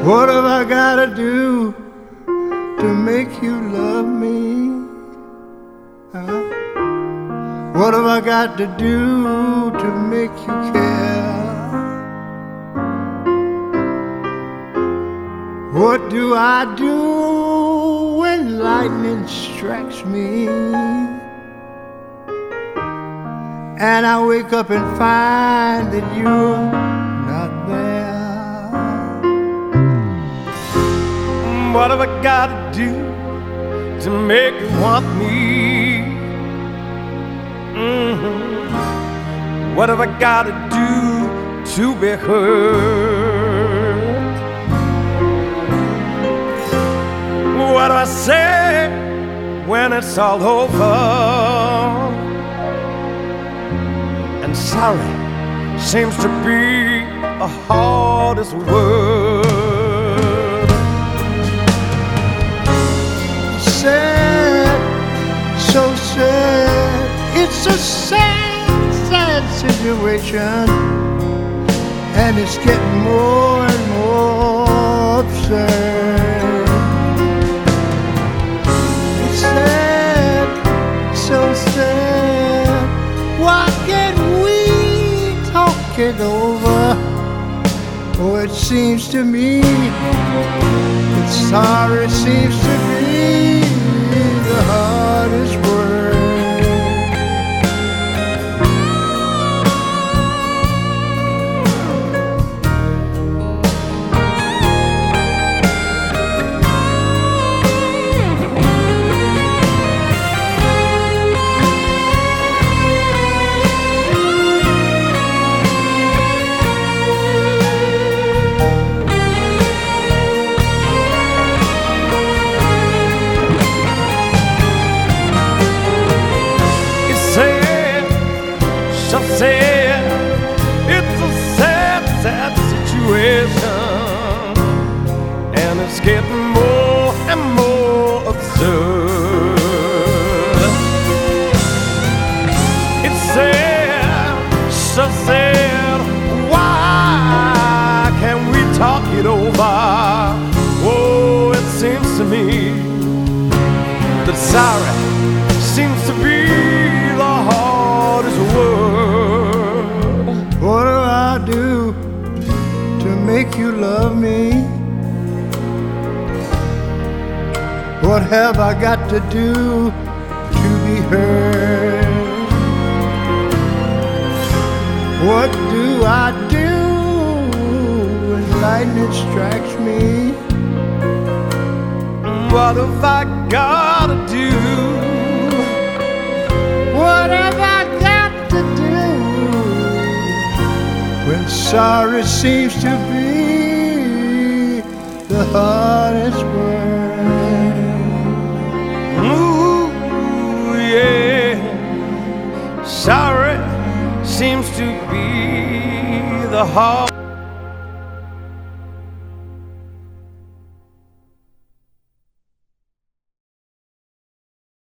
What have I gotta do to make you love me? Huh? What have I got to do to make you care? What do I do when lightning strikes me and I wake up and find that you're not there? What have I got to do to make you want me? What have I got to do to be heard? What do I say when it's all over? And sorry seems to be the hardest word. Sad, so sad. It's a sad, sad situation, and it's getting more and more absurd. It's sad, so sad. Why can't we talk it over? Oh, it seems to me that sorry seems to be the hardest word. So sad, it's a sad, sad situation, and it's getting more and more absurd. It's sad, so sad. Why can't we talk it over? Oh, it seems to me that sorry seems to be the hardest word. What do I do to make you love me? What have I got to do to be heard? What do I do when lightning strikes me? What have I got to do? What have I got to do when sorry seems to be the hardest word? Ooh, yeah. Sorry seems to be the hardest